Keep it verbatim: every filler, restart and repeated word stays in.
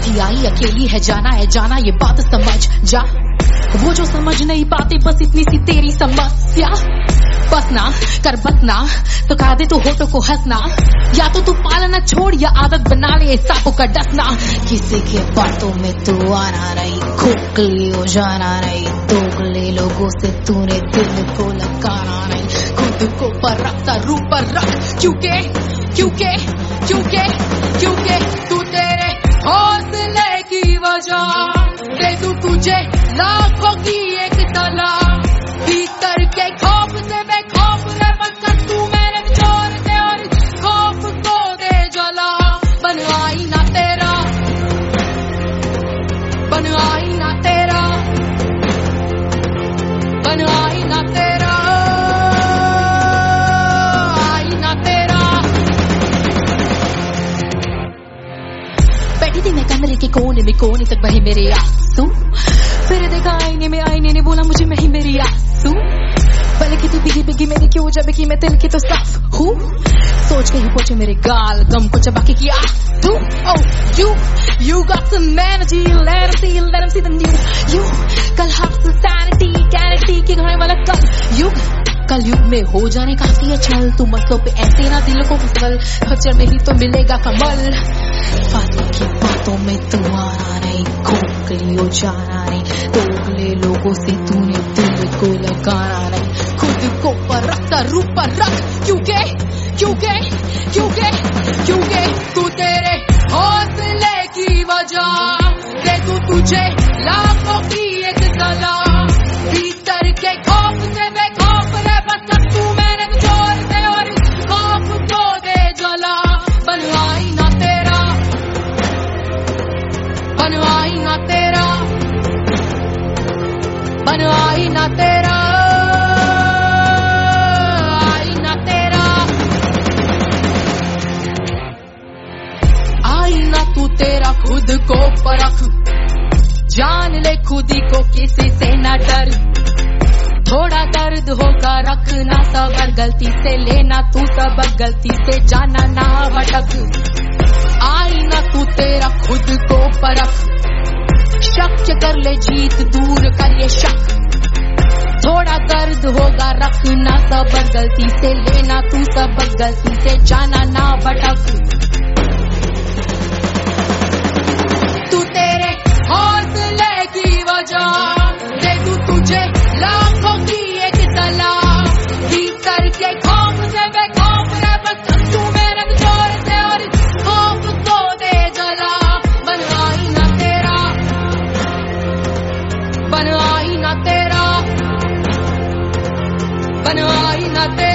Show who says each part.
Speaker 1: ही आई अकेली है, जाना है जाना ये बात समझ जा। वो जो समझ नहीं पाते बस इतनी सी तेरी समस्या। बस ना कर बस ना तो खा दे तू होठों को हंसना, या तो तू पालना छोड़ या आदत बना ले सांपों का डसना। किसी के बातों में तू आना नहीं, खोखली हो जाना नहीं, दोगले लोगों से तूने दिल को लगाना नहीं। खुद को परख सा रूप पर रख, क्योंकि क्योंकि क्योंकि क्योंकि तू तेरे हौसले की वजह दे तू तुझे लाखों की एक तलाश। भीतर के खौफ से बेखौफ रह बच कर तू मेरे जोर दे और खौफ को दे जला। बन आईना तेरा, बन आईना तेरा, बन आईना तेरा, आईना तेरा। बैठी थी मैं कमरे के कोने में, कोने तक बहे मेरे आंसू। फिर देखा आईने में, आईने ने बोला मुझे मैं ही मेरी आंसू। भले कि तू बिगी बिगी मेरी क्यों, जब कि मैं दिल की तो साफ हूँ। सोच के ही पहुंचे मेरे गाल, गम को चबा के किया तू। Oh you you got some energy, let them see, let them see the new you। कल हाफ sanity guarantee की घाय वाला कल युग, कल युग में हो जाने काफी अच्छल। तू मसलों पे ऐसे ना दिल को फिसल, खच्चर में ही तो मिलेगा कमल। बातों की बातों में तू आना नहीं, खोखली हो जाना नहीं, दोगले लोगों से तूने दिल को लगाना नहीं। खुद को परख सा रूप पर रख, क्योंकि क्योंकि क्योंकि क्योंकि तू तेरे हौसले की वजह दे तू तुझे लाखों की एक सलाह। भीतर के खौफ से बेखौफ रह बस तू मेरे जोर से और खौफ को दे जला। बन आईना तेरा, बन आईना तेरा, बन आईना तेरा, आईना तेरा। आईना तू तेरा खुद को परख, जान ले खुद ही को किसी से ना डर। थोड़ा दर्द होगा रखना सबर, गलती से लेना तू सबक, गलती से जाना ना भटक। आईना तू तेरा खुद को परख, शक कर ले जीत दूर कर ये शक। थोड़ा दर्द होगा रखना सबर, गलती से लेना तू सबक, गलती से जाना ना भटक। तू तेरे हौसले की वजह दे तू तुझे लाखों की एक सलाह। भीतर के खौफ से बेखौफ रह बस तू मेरे जोर से और खौफ को दे जला। बन आईना तेरा, बन आईना तेरा, बन आईना तेरा।